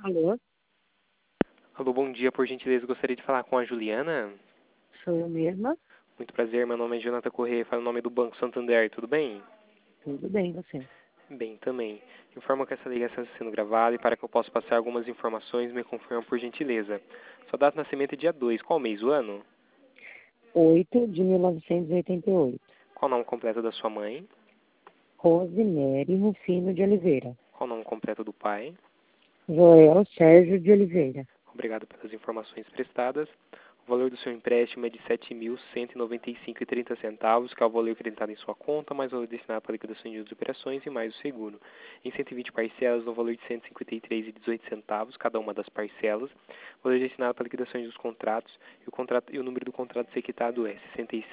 Alô, Alô, bom dia. Por gentileza, gostaria de falar com a Juliana. sou eu mesma. Muito prazer, meu nome é Jonathan Corrêa, falo em nome do Banco Santander, tudo bem? Tudo bem, você? Bem, também. Informo que essa ligação está sendo gravada e para que eu possa passar algumas informações, me confirma por gentileza. Sua data de nascimento é dia 2. Qual mês, o ano? 8 de 1988. Qual o nome completo da sua mãe? Rosemary Rufino de Oliveira. Qual o nome completo do pai? Joel Sérgio de Oliveira. Obrigado pelas informações prestadas. O valor do seu empréstimo é de R$ 7.195,30, que é o valor acreditado em sua conta, mais o valor destinado para a liquidação de outras operações e mais o seguro. Em 120 parcelas, no valor de R$ 153,18, cada uma das parcelas. O valor destinado para a liquidação dos contratos e o número do contrato a ser quitado é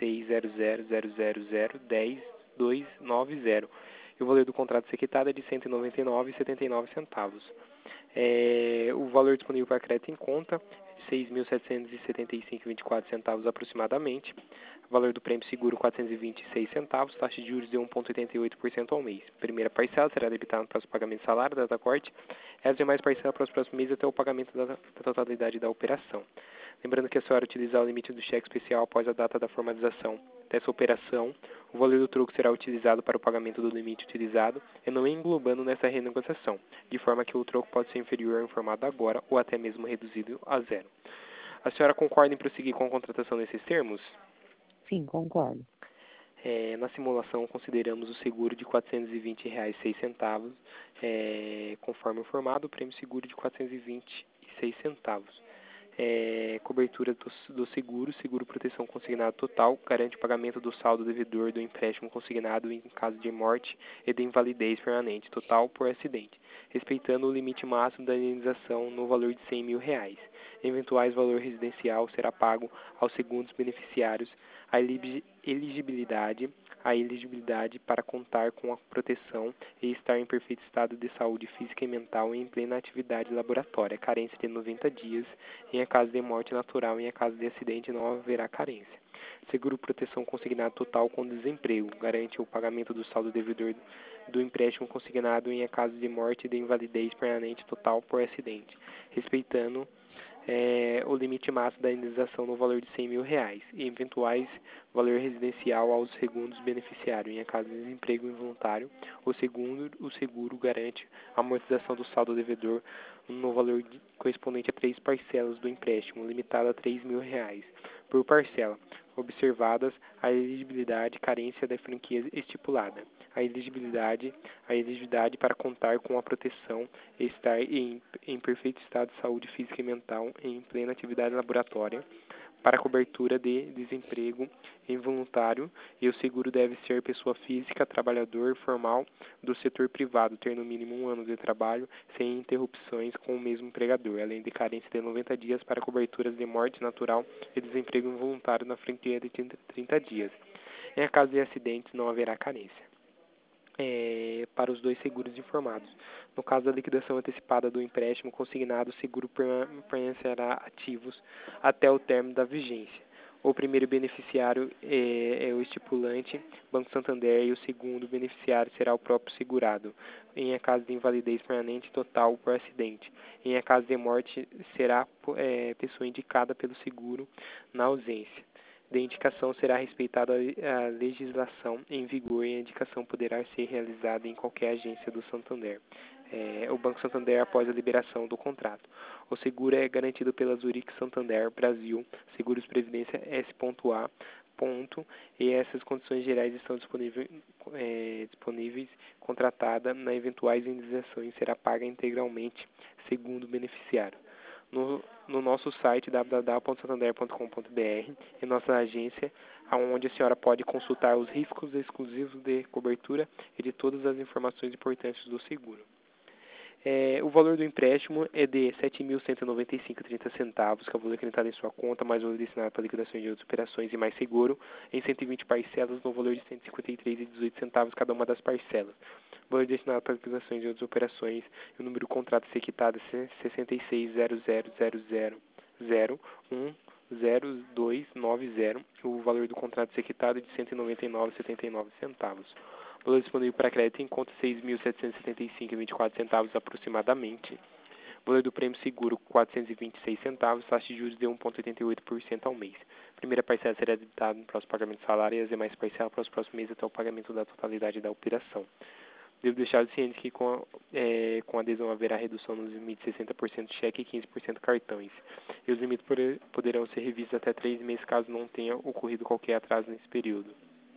660000010290. E o valor do contrato a ser quitado é de R$ 199,79. O valor disponível para crédito em conta é de R$ 6.775,24 aproximadamente. O valor do prêmio seguro R$ 426 centavos, taxa de juros de 1,88% ao mês. Primeira parcela será debitada no próximo pagamento de salário, data corte, e as demais parcelas para os próximos meses até o pagamento da totalidade da operação. Lembrando que a senhora utilizar o limite do cheque especial após a data da formalização dessa operação, o valor do troco será utilizado para o pagamento do limite utilizado e não englobando nessa renegociação, de forma que o troco pode ser inferior ao informado agora ou até mesmo reduzido a zero. A senhora concorda em prosseguir com a contratação nesses termos? Sim, concordo. Na simulação, consideramos o seguro de R$ 420,06, conforme informado, o prêmio seguro de R$ 426 centavos. Cobertura do seguro, seguro proteção consignado total, garante o pagamento do saldo devedor do empréstimo consignado em caso de morte e de invalidez permanente total por acidente, respeitando o limite máximo da indenização no valor de R$ 100 mil. Eventuais valor residencial será pago aos segundos beneficiários. A elegibilidade para contar com a proteção e estar em perfeito estado de saúde física e mental e em plena atividade laboratória, carência de 90 dias, em caso de morte natural e em caso de acidente não haverá carência. Seguro proteção consignado total com desemprego, garante o pagamento do saldo devedor do empréstimo consignado em caso de morte e de invalidez permanente total por acidente, respeitando o limite máximo da indenização no valor de R$ 100 mil e eventuais valor residencial aos segundos beneficiários. Em caso de desemprego involuntário, o seguro garante a amortização do saldo devedor no valor correspondente a 3 parcelas do empréstimo, limitado a R$ 3 mil por parcela, observadas a elegibilidade e carência da franquia estipulada. A elegibilidade para contar com a proteção e estar em perfeito estado de saúde física e mental em plena atividade laboratória para cobertura de desemprego involuntário, e o seguro deve ser pessoa física, trabalhador formal do setor privado, ter no mínimo 1 ano de trabalho sem interrupções com o mesmo empregador, além de carência de 90 dias para coberturas de morte natural e desemprego involuntário na franquia de 30 dias. Em caso de acidentes, não haverá carência. Para os dois seguros informados. No caso da liquidação antecipada do empréstimo consignado, o seguro permanecerá ativos até o término da vigência. O primeiro beneficiário é o estipulante, Banco Santander, e o segundo beneficiário será o próprio segurado, em caso de invalidez permanente total por acidente. Em caso de morte, será pessoa indicada pelo seguro na ausência de indicação será respeitada a legislação em vigor e a indicação poderá ser realizada em qualquer agência do Santander. O Banco Santander após a liberação do contrato. O seguro é garantido pela Zurich Santander Brasil, Seguros Previdência S.A. E essas condições gerais estão disponíveis contratada na eventuais indenizações será paga integralmente segundo o beneficiário. No nosso site www.santander.com.br, em nossa agência, onde a senhora pode consultar os riscos exclusivos de cobertura e de todas as informações importantes do seguro. O valor do empréstimo é de R$ 7.195,30, que é o valor acreditado em sua conta, mais o valor destinado para liquidação de outras operações e mais seguro, em 120 parcelas, no valor de R$ 153,18 cada uma das parcelas. O valor destinado para liquidação de outras operações e o número do contrato a ser quitado é 660000010290. O valor do contrato a ser quitado é de R$ 199,79. Valor disponível para crédito em conta R$ 6.775,24 aproximadamente. Valor do prêmio seguro, R$ 426 centavos, taxa de juros de 1,88% ao mês. Primeira parcela será debitada no próximo pagamento do salário e as demais parcelas para os próximos meses até o pagamento da totalidade da operação. Devo deixar ciente que com adesão haverá redução nos limites de 60% cheque e 15% cartões. E os limites poderão ser revistos até 3 meses caso não tenha ocorrido qualquer atraso nesse período.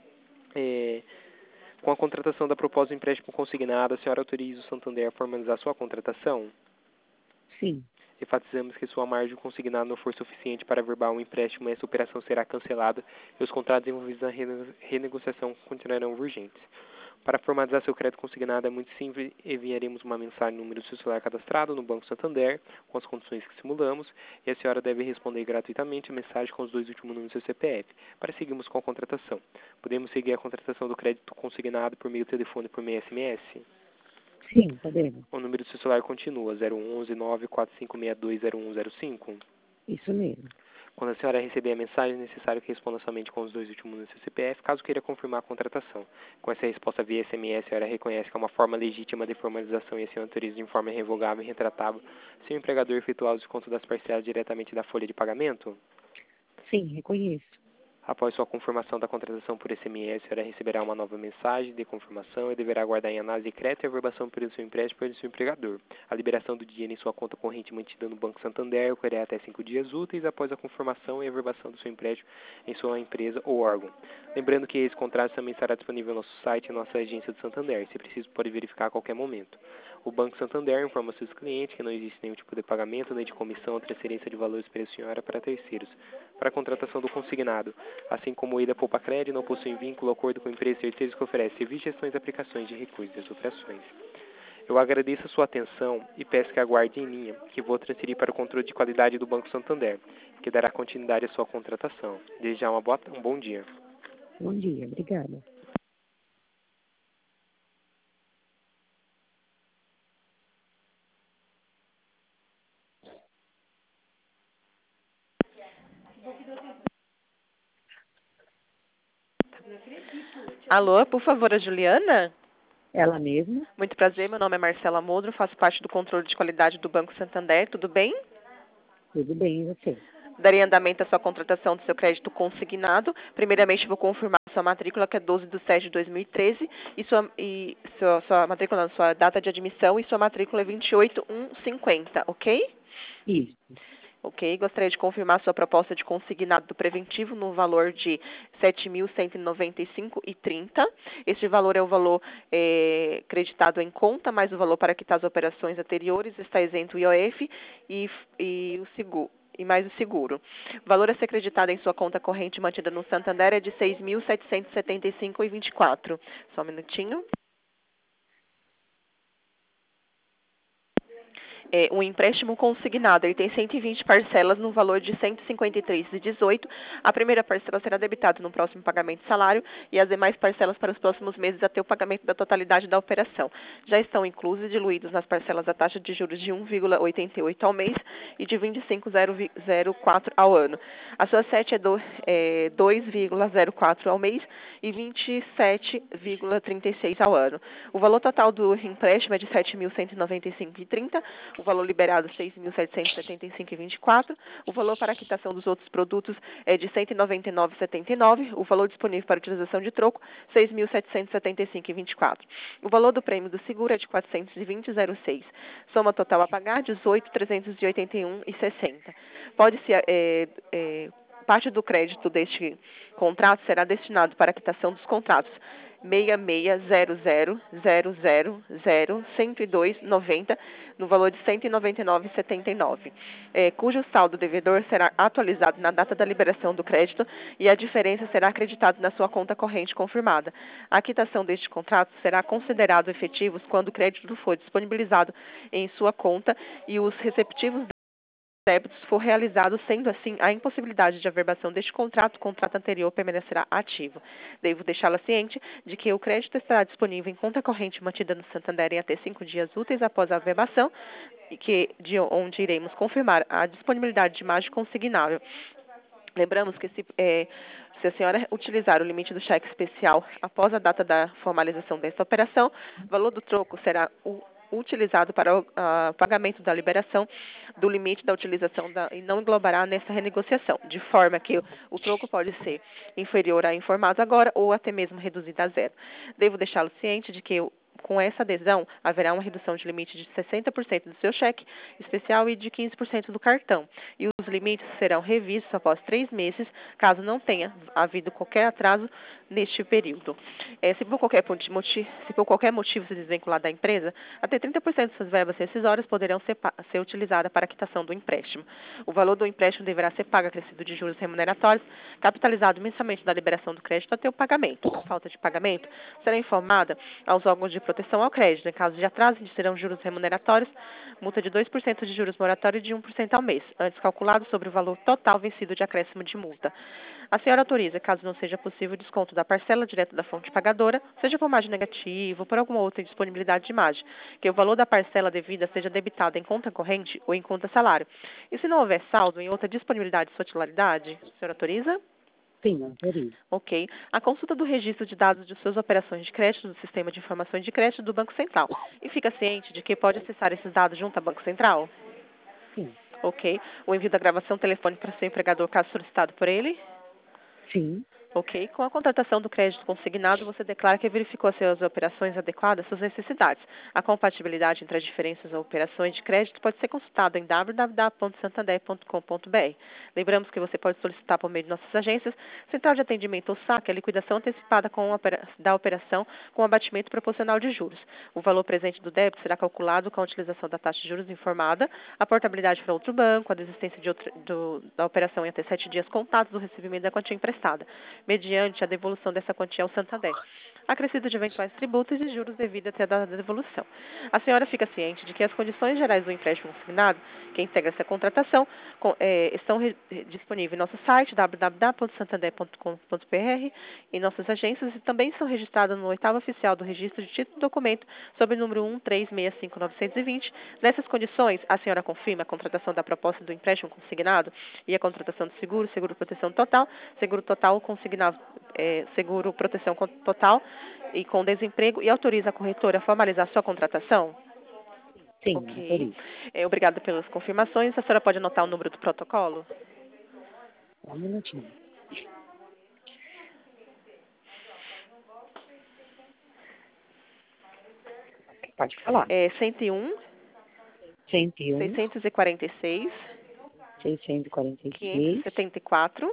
Com a contratação da proposta do empréstimo consignado, a senhora autoriza o Santander a formalizar sua contratação? Sim. Enfatizamos que sua margem consignada não for suficiente para averbar um empréstimo, essa operação será cancelada e os contratos envolvidos na renegociação continuarão urgentes. Para formalizar seu crédito consignado é muito simples, enviaremos uma mensagem no número do seu celular cadastrado no Banco Santander, com as condições que simulamos, e a senhora deve responder gratuitamente a mensagem com os 2 últimos números do seu CPF, para seguirmos com a contratação. Podemos seguir a contratação do crédito consignado por meio do telefone e por meio SMS? Sim, podemos. O número do seu celular continua 011 94562 0105? Isso mesmo. Quando a senhora receber a mensagem, é necessário que responda somente com os 2 últimos números do seu CPF, caso queira confirmar a contratação. Com essa resposta via SMS, a senhora reconhece que é uma forma legítima de formalização e assim autoriza de forma irrevogável e retratável se o empregador efetuar o desconto das parcelas diretamente da folha de pagamento? Sim, reconheço. Após sua confirmação da contratação por SMS, a senhora receberá uma nova mensagem de confirmação e deverá aguardar em análise de crédito e averbação pelo seu empréstimo pelo seu empregador. A liberação do dinheiro em sua conta corrente mantida no Banco Santander ocorrerá até 5 dias úteis após a confirmação e averbação do seu empréstimo em sua empresa ou órgão. Lembrando que esse contrato também estará disponível no nosso site e na nossa agência do Santander. Se preciso, pode verificar a qualquer momento. O Banco Santander informa seus clientes que não existe nenhum tipo de pagamento, nem de comissão ou transferência de valores para a senhora para terceiros. Para a contratação do consignado, assim como o IDA Poupa Crédito, não possui vínculo, acordo com empresas terceiras que oferecem serviços, gestões e aplicações de recursos das operações. Eu agradeço a sua atenção e peço que aguarde em linha, que vou transferir para o controle de qualidade do Banco Santander, que dará continuidade à sua contratação. Desde já um bom dia. Bom dia, obrigada. Alô, por favor, a Juliana? Ela mesma? Muito prazer, meu nome é Marcela Modro, faço parte do controle de qualidade do Banco Santander, tudo bem? Tudo bem, e você? Darei andamento à sua contratação do seu crédito consignado. Primeiramente, vou confirmar sua matrícula, que é 12/7/2013, e sua matrícula, não, sua data de admissão e sua matrícula é 28150, ok? Isso. Ok, gostaria de confirmar sua proposta de consignado do preventivo no valor de R$ 7.195,30. Este valor é o valor creditado em conta, mais o valor para quitar as operações anteriores, está isento o IOF e o seguro. E mais o seguro. O valor a ser creditado em sua conta corrente mantida no Santander é de R$ 6.775,24. Só um minutinho. Um empréstimo consignado, ele tem 120 parcelas no valor de R$ 153,18. A primeira parcela será debitada no próximo pagamento de salário e as demais parcelas para os próximos meses até o pagamento da totalidade da operação. Já estão inclusos e diluídos nas parcelas a taxa de juros de 1,88 ao mês e de 25,04 ao ano. A sua sete é 2,04 ao mês e 27,36 ao ano. O valor total do empréstimo é de R$ 7.195,30. O valor liberado R$ 6.775,24. O valor para a quitação dos outros produtos é de R$ 199,79. O valor disponível para utilização de troco, R$ 6.775,24. O valor do prêmio do seguro é de R$ 420,06. Soma total a pagar, R$ 18.381,60. Pode-se parte do crédito deste contrato será destinado para a quitação dos contratos 6600000102,90 no valor de R$ 199,79, cujo saldo devedor será atualizado na data da liberação do crédito e a diferença será acreditada na sua conta corrente confirmada. A quitação deste contrato será considerado efetivos quando o crédito for disponibilizado em sua conta e os receptivos débitos for realizado, sendo assim, a impossibilidade de averbação deste contrato, o contrato anterior permanecerá ativo. Devo deixá-la ciente de que o crédito estará disponível em conta corrente mantida no Santander em até 5 dias úteis após a averbação, onde iremos confirmar a disponibilidade de margem consignável. Lembramos que se a senhora utilizar o limite do cheque especial após a data da formalização desta operação, o valor do troco será utilizado para o pagamento da liberação do limite da utilização e não englobará nessa renegociação, de forma que o troco pode ser inferior a informado agora ou até mesmo reduzido a zero. Devo deixá-lo ciente de que com essa adesão, haverá uma redução de limite de 60% do seu cheque especial e de 15% do cartão. E os limites serão revistos após 3 meses, caso não tenha havido qualquer atraso neste período. Se por qualquer motivo se desvincular da empresa, até 30% de suas verbas rescisórias poderão ser utilizadas para a quitação do empréstimo. O valor do empréstimo deverá ser pago acrescido de juros remuneratórios, capitalizado mensalmente da liberação do crédito até o pagamento. A falta de pagamento será informada aos órgãos de proteção ao crédito. Em caso de atraso, serão juros remuneratórios, multa de 2% de juros moratórios e de 1% ao mês, antes calculado sobre o valor total vencido de acréscimo de multa. A senhora autoriza, caso não seja possível, o desconto da parcela direta da fonte pagadora, seja por margem negativa ou por alguma outra indisponibilidade de margem, que o valor da parcela devida seja debitado em conta corrente ou em conta salário. E se não houver saldo em outra disponibilidade de sua titularidade, a senhora autoriza? Sim, autorizo. Ok. A consulta do registro de dados de suas operações de crédito do Sistema de Informações de Crédito do Banco Central. E fica ciente de que pode acessar esses dados junto ao Banco Central? Sim. Ok. O envio da gravação telefônica para seu empregador, caso solicitado por ele? Sim. Ok. Com a contratação do crédito consignado, você declara que verificou se as operações adequadas às suas necessidades. A compatibilidade entre as diferentes operações de crédito pode ser consultada em www.santander.com.br. Lembramos que você pode solicitar por meio de nossas agências, Central de Atendimento ou SAC, a liquidação antecipada da operação com abatimento proporcional de juros. O valor presente do débito será calculado com a utilização da taxa de juros informada, a portabilidade para outro banco, a desistência da operação em até 7 dias contados do recebimento da quantia emprestada, mediante a devolução dessa quantia ao Santander, acrescido de eventuais tributos e juros devido até a data da devolução. A senhora fica ciente de que as condições gerais do empréstimo consignado, que integra essa contratação, estão disponíveis em nosso site, www.santander.com.br, em nossas agências, e também são registradas no 8º oficial do registro de título e documento, sob o número 1365920. Nessas condições, a senhora confirma a contratação da proposta do empréstimo consignado e a contratação de seguro proteção total, seguro total consignado, seguro proteção total e com desemprego, e autoriza a corretora a formalizar sua contratação? Sim, Ok. autorizo. Obrigada pelas confirmações. A senhora pode anotar o número do protocolo? Um minutinho. Pode falar. 101, 101, 646, 646, 574.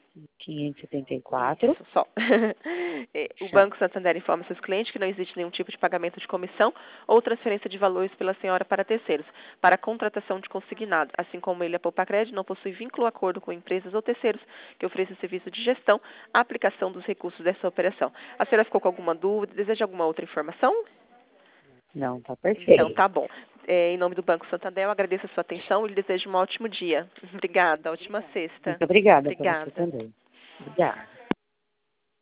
574. Isso, só. O Banco Santander informa seus clientes que não existe nenhum tipo de pagamento de comissão ou transferência de valores pela senhora para terceiros, para a contratação de consignado, assim como ele, a Poupa Crédito, não possui vínculo ou acordo com empresas ou terceiros que ofereçam serviço de gestão, a aplicação dos recursos dessa operação. A senhora ficou com alguma dúvida? Deseja alguma outra informação? Não, tá perfeito. Então, tá bom. Em nome do Banco Santander, eu agradeço a sua atenção e lhe desejo um ótimo dia. Obrigada, ótima sexta. Muito obrigada Obrigada. para você também. Obrigada.